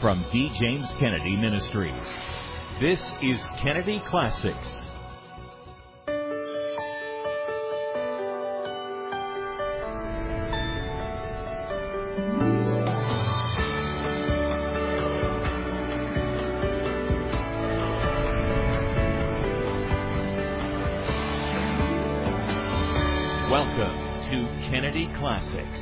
from D. James Kennedy Ministries. This is Kennedy Classics. Welcome to Kennedy Classics.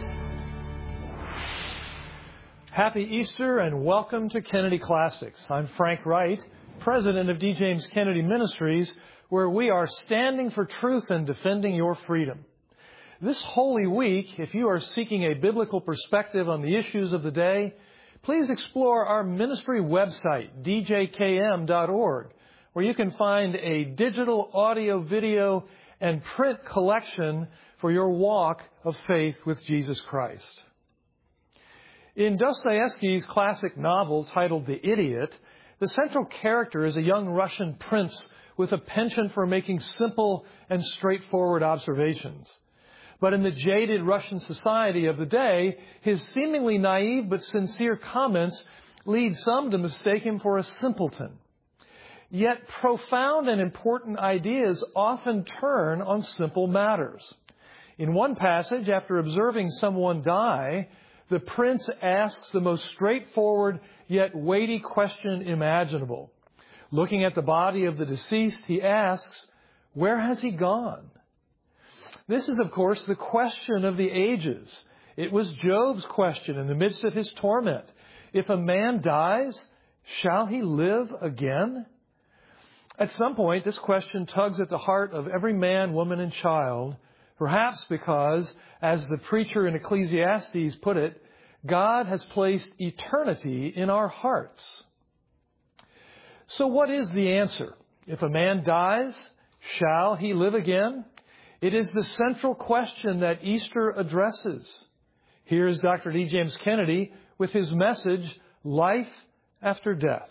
Happy Easter and welcome to Kennedy Classics. I'm Frank Wright, president of D. James Kennedy Ministries, where we are standing for truth and defending your freedom. This Holy Week, if you are seeking a biblical perspective on the issues of the day, please explore our ministry website, djkm.org, where you can find a digital, audio, video, and print collection for your walk of faith with Jesus Christ. In Dostoevsky's classic novel titled The Idiot, the central character is a young Russian prince with a penchant for making simple and straightforward observations. But in the jaded Russian society of the day, his seemingly naive but sincere comments lead some to mistake him for a simpleton. Yet profound and important ideas often turn on simple matters. In one passage, after observing someone die, the prince asks the most straightforward yet weighty question imaginable. Looking at the body of the deceased, he asks, "Where has he gone?" This is, of course, the question of the ages. It was Job's question in the midst of his torment. If a man dies, shall he live again? At some point, this question tugs at the heart of every man, woman, and child, perhaps because, as the preacher in Ecclesiastes put it, God has placed eternity in our hearts. So what is the answer? If a man dies, shall he live again? It is the central question that Easter addresses. Here's Dr. D. James Kennedy with his message, Life After Death.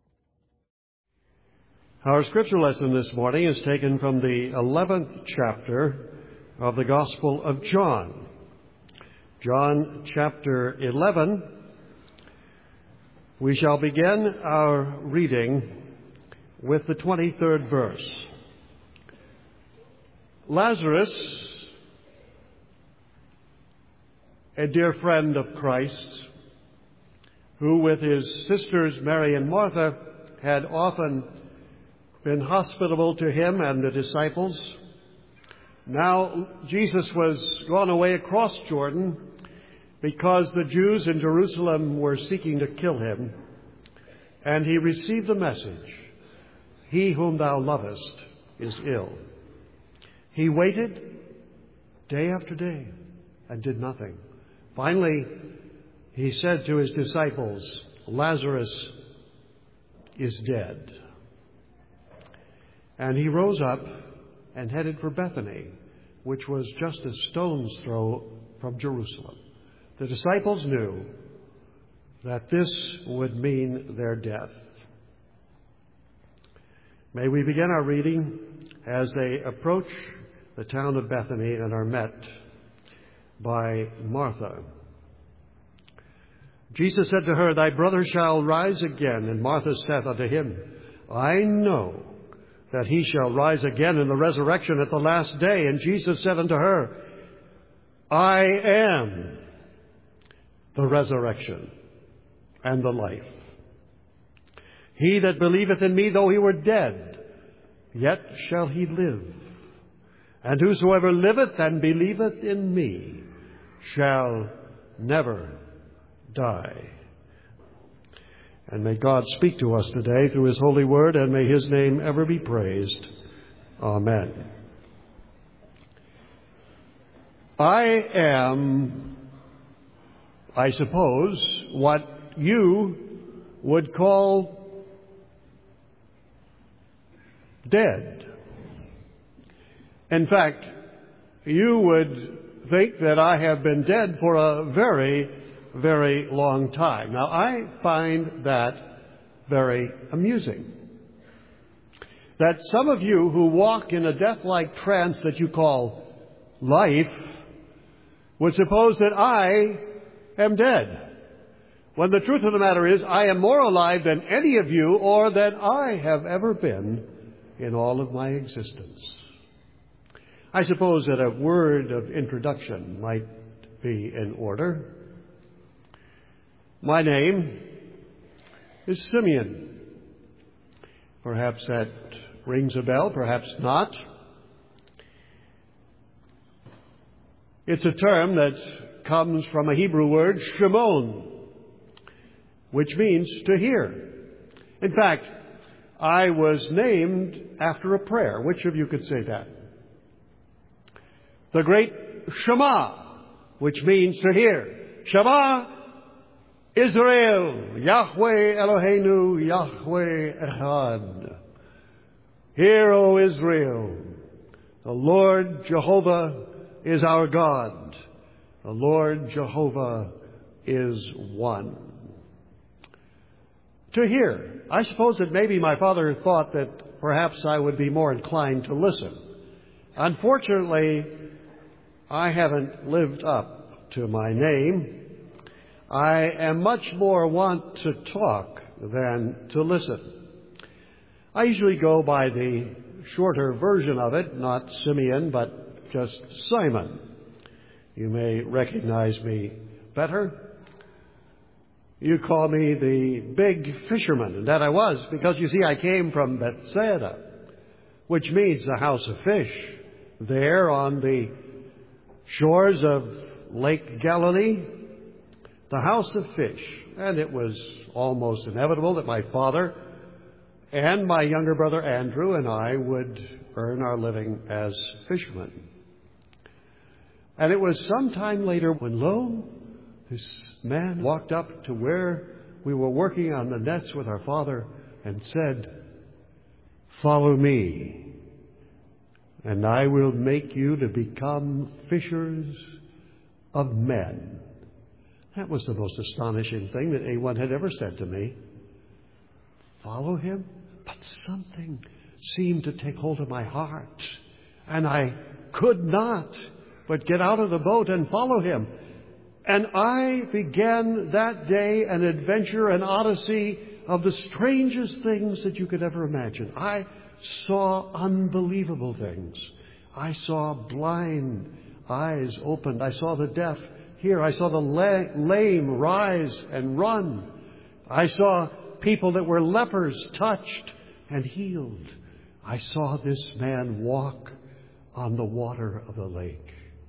Our scripture lesson this morning is taken from the 11th chapter of the Gospel of John. John chapter 11. We shall begin our reading with the 23rd verse. Lazarus, a dear friend of Christ, who with his sisters Mary and Martha had often been hospitable to him and the disciples. Now Jesus was gone away across Jordan because the Jews in Jerusalem were seeking to kill him, and he received the message, "He whom thou lovest is ill." He waited day after day and did nothing. Finally, he said to his disciples, "Lazarus is dead." And he rose up and headed for Bethany, which was just a stone's throw from Jerusalem. The disciples knew that this would mean their death. May we begin our reading as they approach the town of Bethany and are met by Martha. Jesus said to her, "Thy brother shall rise again." And Martha said unto him, "I know that he shall rise again in the resurrection at the last day." And Jesus said unto her, "I am the resurrection and the life. He that believeth in me, though he were dead, yet shall he live. And whosoever liveth and believeth in me shall never die." And may God speak to us today through His holy word, and may His name ever be praised. Amen. I am, I suppose, what you would call dead. In fact, you would think that I have been dead for a very, very long time. Now, I find that very amusing. That some of you who walk in a death-like trance that you call life would suppose that I am dead. when the truth of the matter is I am more alive than any of you or than I have ever been in all of my existence. I suppose that a word of introduction might be in order. My name is Simeon. Perhaps that rings a bell, perhaps not. It's a term that comes from a Hebrew word, shemon, which means to hear. In fact, I was named after a prayer. Which of you could say that? The great Shema, which means to hear. Shema Israel, Yahweh Eloheinu, Yahweh Echad. Hear, O Israel, the Lord Jehovah is our God. The Lord Jehovah is one. To hear. I suppose that maybe my father thought that perhaps I would be more inclined to listen. Unfortunately, I haven't lived up to my name. I am much more wont to talk than to listen. I usually go by the shorter version of it, not Simeon, but just Simon. You may recognize me better. You call me the big fisherman, and that I was, because you see I came from Bethsaida, which means the house of fish, there on the shores of Lake Galilee, the house of fish. And it was almost inevitable that my father and my younger brother Andrew and I would earn our living as fishermen. And it was some time later when, lo, this man walked up to where we were working on the nets with our father and said, "Follow me, and I will make you to become fishers of men." That was the most astonishing thing that anyone had ever said to me. Follow him? But something seemed to take hold of my heart, and I could not but get out of the boat and follow him. And I began that day an adventure, an odyssey of the strangest things that you could ever imagine. I saw unbelievable things. I saw blind eyes opened. I saw the deaf hear. I saw the lame rise and run. I saw people that were lepers touched and healed. I saw this man walk on the water of the lake.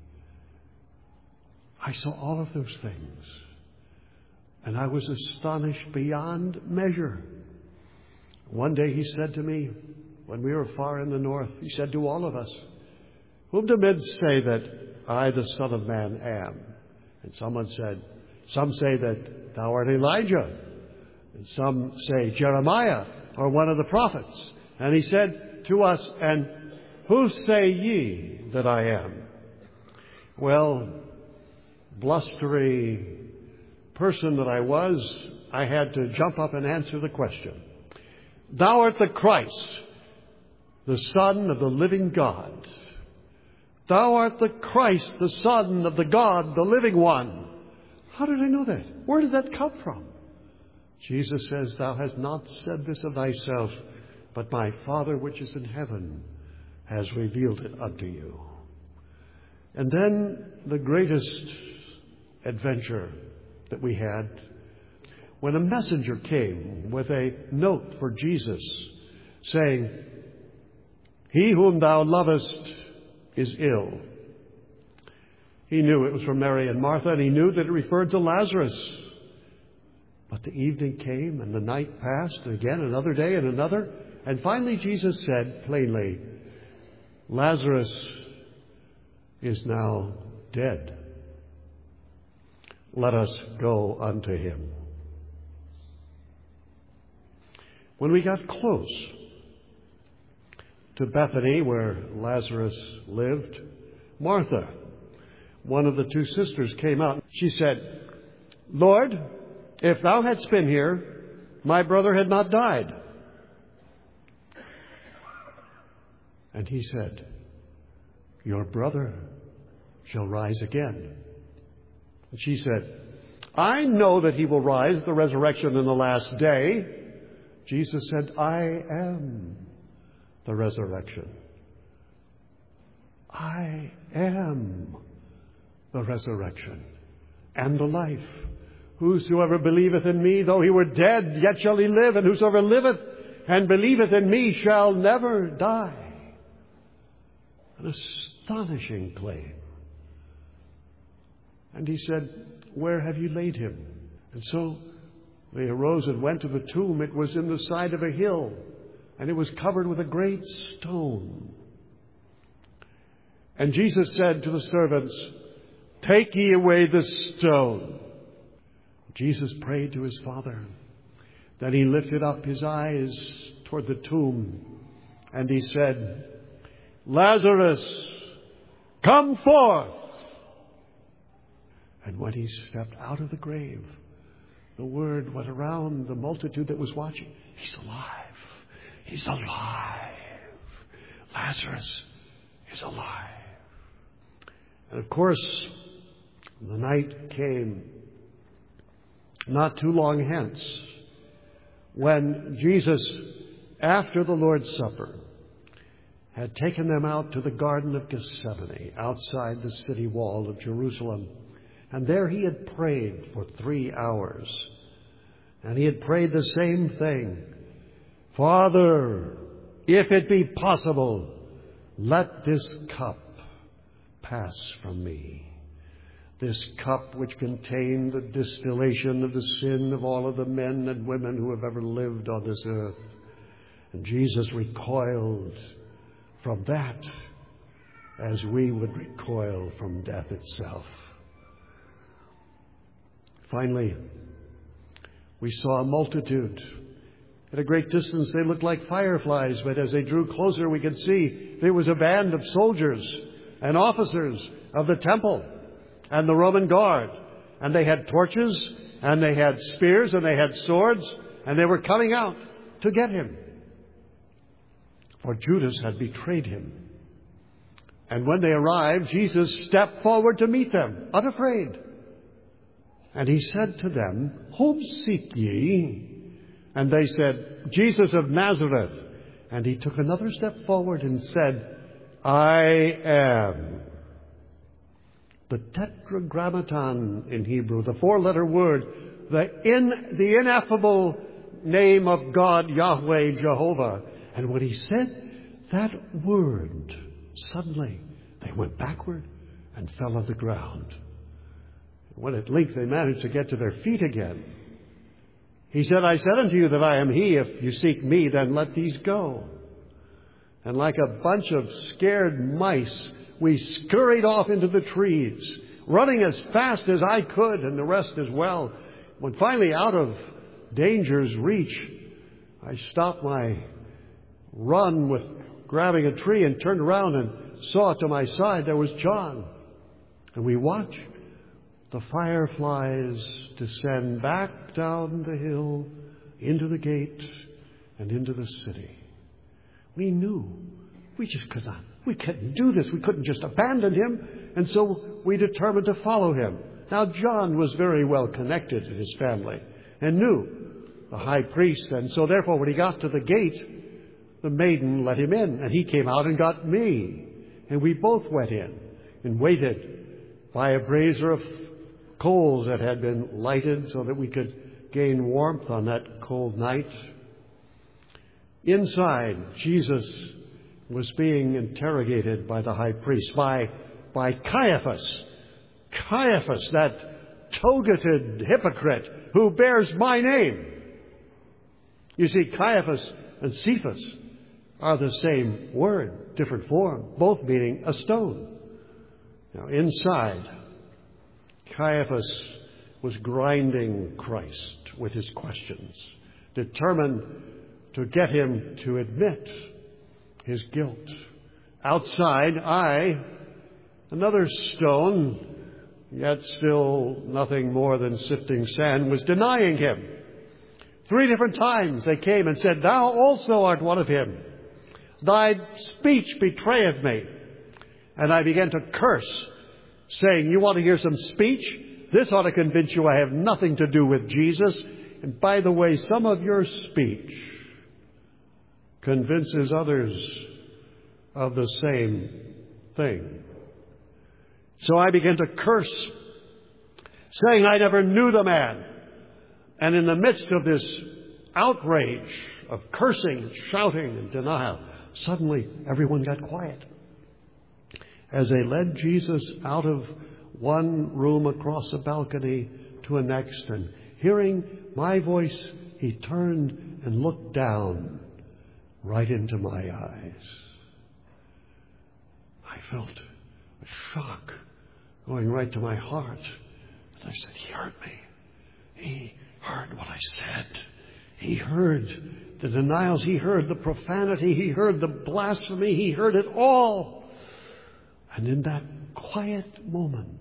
I saw all of those things, and I was astonished beyond measure. One day he said to me, when we were far in the north, he said to all of us, "Whom do men say that I, the Son of Man, am?" And someone said, "Some say that thou art Elijah, and some say Jeremiah or one of the prophets." And he said to us, "And who say ye that I am?" Well, blustery person that I was, I had to jump up and answer the question. "Thou art the Christ, the Son of the living God." Thou art the Christ, the Son of the God, the living one. How did I know that? Where did that come from? Jesus says, "Thou hast not said this of thyself, but my Father which is in heaven has revealed it unto you." And then the greatest adventure that we had, when a messenger came with a note for Jesus saying, "He whom thou lovest is ill." He knew it was from Mary and Martha, and he knew that it referred to Lazarus. But the evening came, and the night passed, and again another day and another, and finally Jesus said plainly, "Lazarus is now dead. Let us go unto him." When we got close to Bethany, where Lazarus lived, Martha, one of the two sisters, came out. She said, "Lord, if thou hadst been here, my brother had not died." And he said, "Your brother shall rise again." And she said, I know that he will rise at the resurrection in the last day. Jesus said, I am the resurrection. I am the resurrection and the life. Whosoever believeth in me, though he were dead, yet shall he live. And whosoever liveth and believeth in me shall never die. An astonishing claim. And he said, where have you laid him? And so they arose and went to the tomb. It was in the side of a hill, and it was covered with a great stone. And Jesus said to the servants, take ye away the stone. Jesus prayed to his Father. Then he lifted up his eyes toward the tomb, and he said, Lazarus, come forth. And when he stepped out of the grave, the word went around the multitude that was watching, he's alive. He's alive. Lazarus is alive. And of course, the night came not too long hence when Jesus, after the Lord's Supper, had taken them out to the Garden of Gethsemane outside the city wall of Jerusalem. And there he had prayed for 3 hours. And he had prayed the same thing. Father, if it be possible, let this cup pass from me. This cup which contained the distillation of the sin of all of the men and women who have ever lived on this earth. And Jesus recoiled from that as we would recoil from death itself. Finally, we saw a multitude. At a great distance, they looked like fireflies, but as they drew closer, we could see there was a band of soldiers and officers of the temple and the Roman guard. And they had torches, and they had spears, and they had swords, and they were coming out to get him. For Judas had betrayed him. And when they arrived, Jesus stepped forward to meet them, unafraid. And he said to them, whom seek ye? And they said, Jesus of Nazareth. And he took another step forward and said, I am. The tetragrammaton in Hebrew, the 4-letter word, the ineffable name of God, Yahweh, Jehovah. And when he said that word, suddenly they went backward and fell on the ground. When at length they managed to get to their feet again, he said, I said unto you that I am he. If you seek me, then let these go. And like a bunch of scared mice, we scurried off into the trees, running as fast as I could, and the rest as well. When finally out of danger's reach, I stopped my run with grabbing a tree and turned around and saw to my side there was John. And we watched the fireflies descend back down the hill, into the gate, and into the city. We knew we just could not. We couldn't do this. We couldn't just abandon him. And so we determined to follow him. Now, John was very well connected to his family and knew the high priest. And so therefore, when he got to the gate, the maiden let him in. And he came out and got me. And we both went in and waited by a brazier of coals that had been lighted so that we could gain warmth on that cold night. Inside, Jesus was being interrogated by the high priest, by Caiaphas. Caiaphas, that togated hypocrite who bears my name. You see, Caiaphas and Cephas are the same word, different form, both meaning a stone. Now, inside, Caiaphas was grinding Christ with his questions, determined to get him to admit his guilt. Outside, another stone, yet still nothing more than sifting sand, was denying him. 3 different times they came and said, Thou also art one of him. Thy speech betrayeth me. And I began to curse, saying, You want to hear some speech? This ought to convince you I have nothing to do with Jesus. And by the way, some of your speech convinces others of the same thing. So I began to curse, saying I never knew the man. And in the midst of this outrage of cursing, shouting, and denial, suddenly everyone got quiet. As they led Jesus out of one room across a balcony to a next, and hearing my voice, he turned and looked down right into my eyes. I felt a shock going right to my heart. And I said, he heard me. He heard what I said. He heard the denials. He heard the profanity. He heard the blasphemy. He heard it all. And in that quiet moment,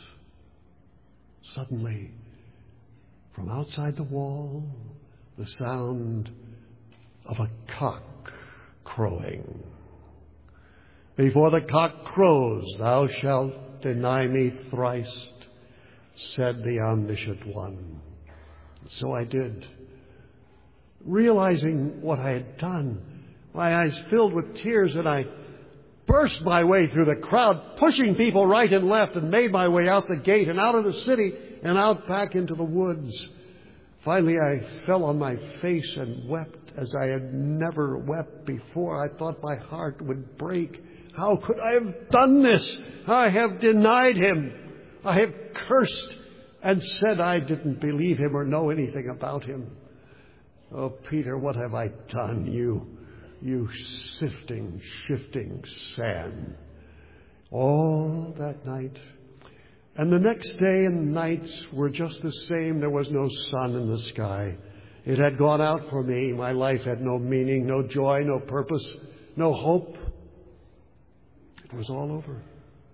suddenly, from outside the wall, the sound of a cock crowing. Before the cock crows, thou shalt deny me thrice, said the omniscient one. So I did. Realizing what I had done, my eyes filled with tears, and I burst my way through the crowd, pushing people right and left, and made my way out the gate and out of the city and out back into the woods. Finally, I fell on my face and wept as I had never wept before. I thought my heart would break. How could I have done this? I have denied him. I have cursed and said I didn't believe him or know anything about him. Oh, Peter, what have I done? You sifting, shifting sand. All that night. And the next day and nights were just the same. There was no sun in the sky. It had gone out for me. My life had no meaning, no joy, no purpose, no hope. It was all over.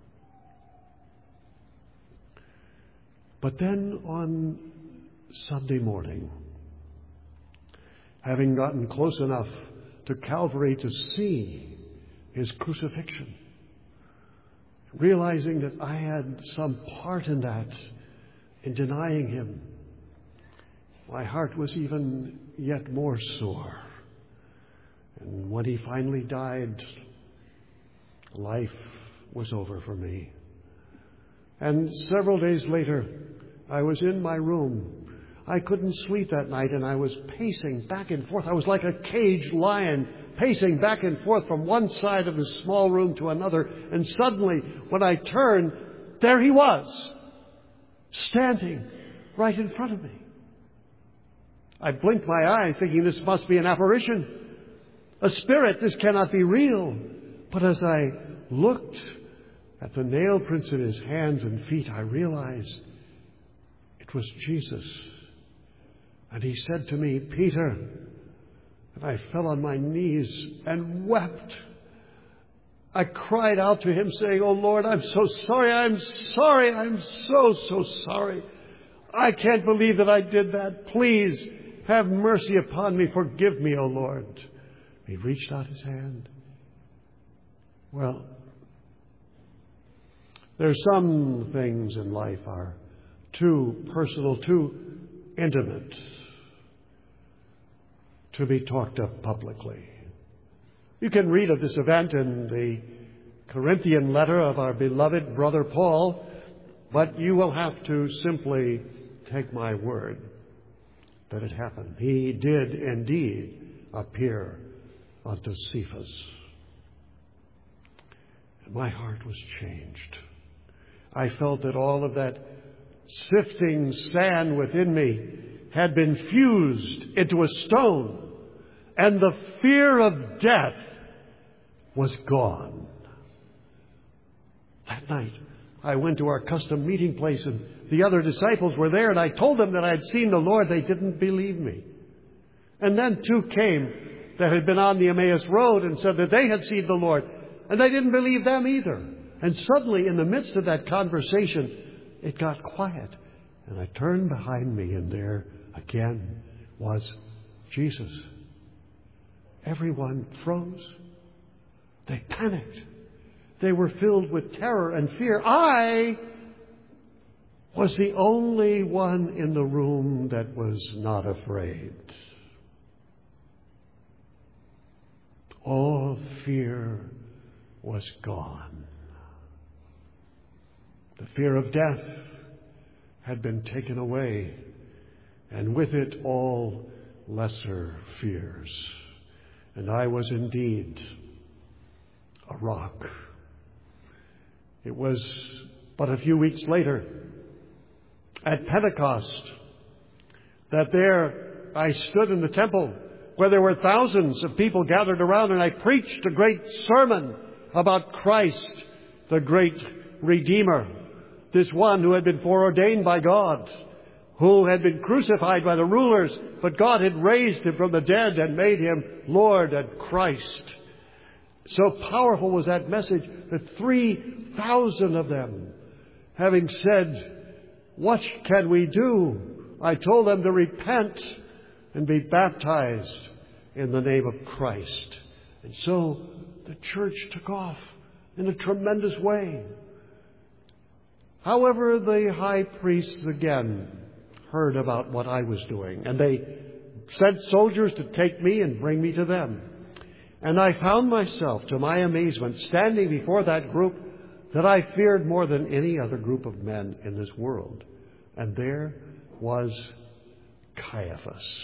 But then on Sunday morning, having gotten close enough to Calvary to see his crucifixion, realizing that I had some part in that, in denying him, my heart was even yet more sore. And when he finally died, life was over for me. And several days later, I was in my room. I couldn't sleep that night, and I was pacing back and forth. I was like a caged lion, pacing back and forth from one side of the small room to another. And suddenly, when I turned, there he was, standing right in front of me. I blinked my eyes, thinking this must be an apparition, a spirit. This cannot be real. But as I looked at the nail prints in his hands and feet, I realized it was Jesus. And he said to me, Peter, and I fell on my knees and wept. I cried out to him saying, oh Lord, I'm so sorry. I'm sorry. I'm so sorry. I can't believe that I did that. Please have mercy upon me. Forgive me, O Lord. He reached out his hand. Well, there's some things in life are too personal, too intimate to be talked of publicly. You can read of this event in the Corinthian letter of our beloved brother Paul, but you will have to simply take my word that it happened. He did indeed appear unto Cephas. And my heart was changed. I felt that all of that sifting sand within me had been fused into a stone, and the fear of death was gone. That night, I went to our custom meeting place, and the other disciples were there, and I told them that I had seen the Lord. They didn't believe me. And then two came that had been on the Emmaus Road and said that they had seen the Lord, and they didn't believe them either. And suddenly, in the midst of that conversation, it got quiet, and I turned behind me, and there again was Jesus. Everyone froze. They panicked. They were filled with terror and fear. I was the only one in the room that was not afraid. All fear was gone. The fear of death had been taken away, and with it all lesser fears. And I was indeed a rock. It was but a few weeks later, at Pentecost, that there I stood in the temple where there were thousands of people gathered around, and I preached a great sermon about Christ, the great Redeemer, this one who had been foreordained by God, who had been crucified by the rulers, but God had raised him from the dead and made him Lord and Christ. So powerful was that message that 3,000 of them, having said, "What can we do?" I told them to repent and be baptized in the name of Christ. And so the church took off in a tremendous way. However, the high priests again heard about what I was doing, and they sent soldiers to take me and bring me to them. And I found myself, to my amazement, standing before that group that I feared more than any other group of men in this world. And there was Caiaphas,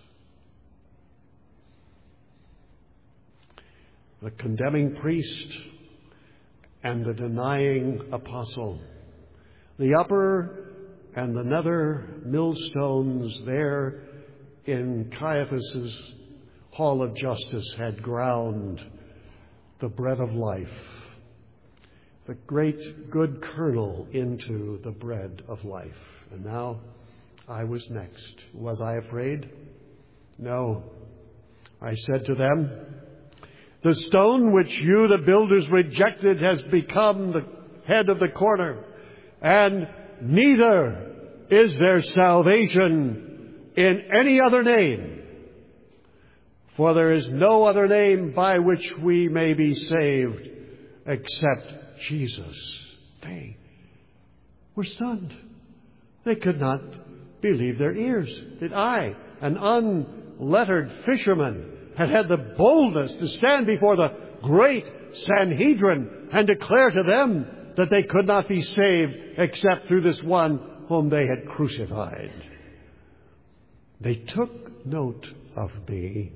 the condemning priest and the denying apostle. The upper and the nether millstones there in Caiaphas's hall of justice had ground the bread of life, the great good kernel into the bread of life. And now I was next. Was I afraid? No. I said to them, "The stone which you, the builders, rejected has become the head of the corner, and neither is there salvation in any other name, for there is no other name by which we may be saved except Jesus." They were stunned. They could not believe their ears. That I, an unlettered fisherman, had had the boldness to stand before the great Sanhedrin and declare to them that they could not be saved except through this one whom they had crucified. They took note of me,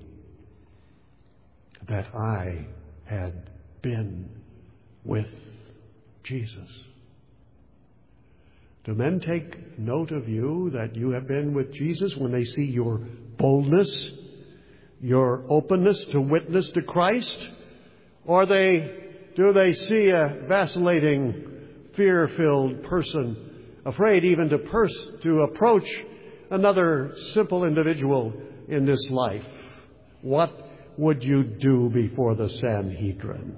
that I had been with Jesus. Do men take note of you that you have been with Jesus when they see your boldness, your openness to witness to Christ? Or do they see a vacillating, fear-filled person, afraid even to approach another simple individual in this life? What would you do before the Sanhedrin?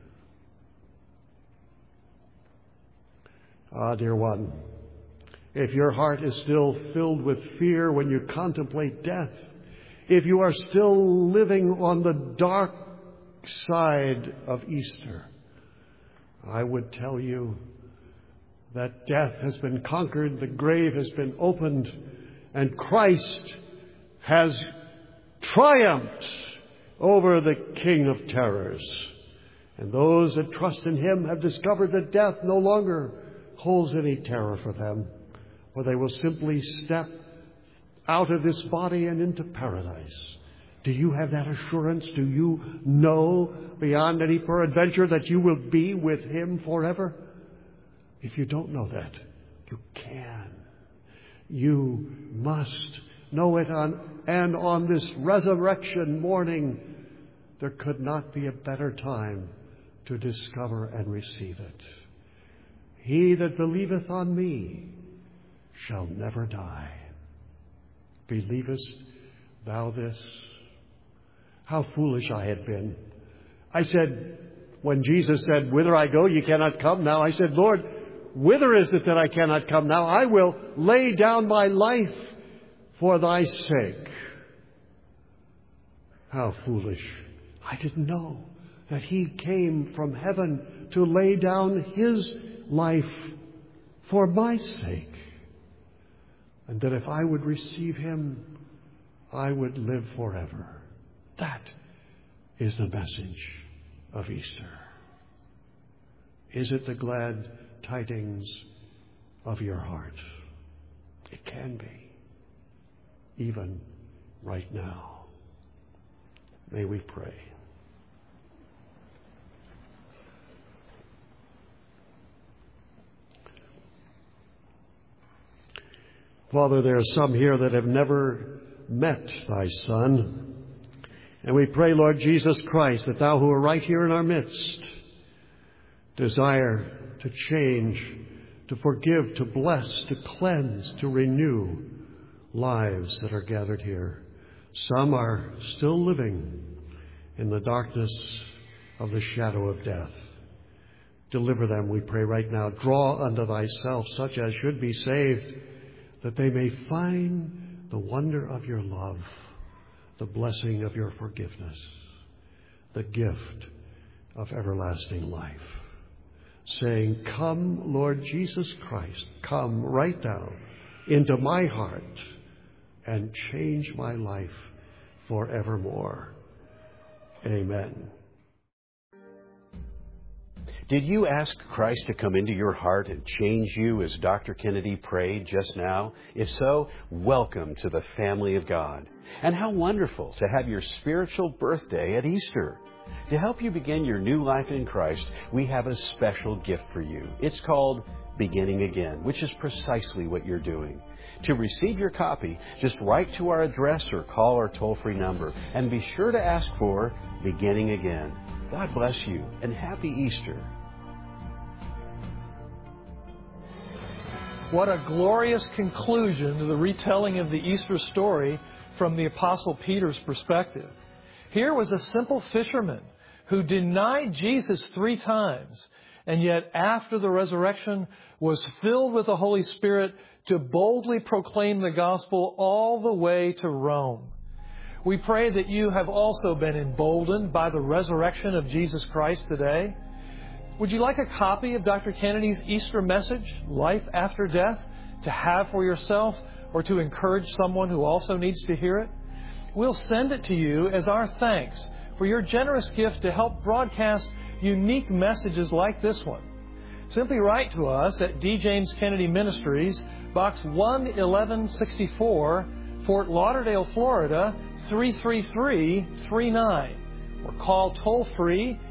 Ah, dear one, if your heart is still filled with fear when you contemplate death, if you are still living on the dark side of Easter, I would tell you that death has been conquered, the grave has been opened, and Christ has triumphed over the King of terrors. And those that trust in him have discovered that death no longer holds any terror for them, for they will simply step out of this body and into paradise. Do you have that assurance? Do you know beyond any peradventure that you will be with him forever? If you don't know that, you can. You must know it and on this resurrection morning, there could not be a better time to discover and receive it. He that believeth on me shall never die. Believest thou this? How foolish I had been. I said, when Jesus said, "Whither I go, you cannot come now," I said, "Lord, whither is it that I cannot come now? I will lay down my life for thy sake." How foolish. I didn't know that he came from heaven to lay down his life for my sake. and that if I would receive him, I would live forever. That is the message of Easter. Is it the glad tidings of your heart? It can be, even right now. May we pray. Father, there are some here that have never met thy Son. And we pray, Lord Jesus Christ, that thou who are right here in our midst desire to change, to forgive, to bless, to cleanse, to renew lives that are gathered here. Some are still living in the darkness of the shadow of death. Deliver them, we pray right now. Draw unto thyself such as should be saved, that they may find the wonder of your love, the blessing of your forgiveness, the gift of everlasting life. Saying, come, Lord Jesus Christ, come right now into my heart and change my life forevermore. Amen. Did you ask Christ to come into your heart and change you as Dr. Kennedy prayed just now? If so, welcome to the family of God. And how wonderful to have your spiritual birthday at Easter. To help you begin your new life in Christ, we have a special gift for you. It's called Beginning Again, which is precisely what you're doing. To receive your copy, just write to our address or call our toll-free number. And be sure to ask for Beginning Again. God bless you and happy Easter. What a glorious conclusion to the retelling of the Easter story from the Apostle Peter's perspective. Here was a simple fisherman who denied Jesus 3 times, and yet after the resurrection was filled with the Holy Spirit to boldly proclaim the gospel all the way to Rome. We pray that you have also been emboldened by the resurrection of Jesus Christ today. Would you like a copy of Dr. Kennedy's Easter message, Life After Death, to have for yourself or to encourage someone who also needs to hear it? We'll send it to you as our thanks for your generous gift to help broadcast unique messages like this one. Simply write to us at D. James Kennedy Ministries, Box 11164, Fort Lauderdale, Florida, 33339, or call toll-free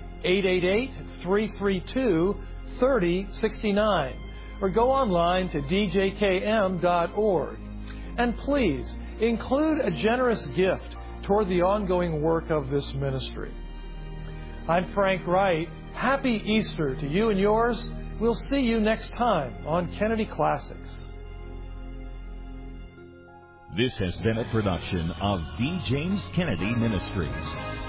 888-332-3069, or go online to djkm.org. And please, include a generous gift toward the ongoing work of this ministry. I'm Frank Wright. Happy Easter to you and yours. We'll see you next time on Kennedy Classics. This has been a production of D. James Kennedy Ministries.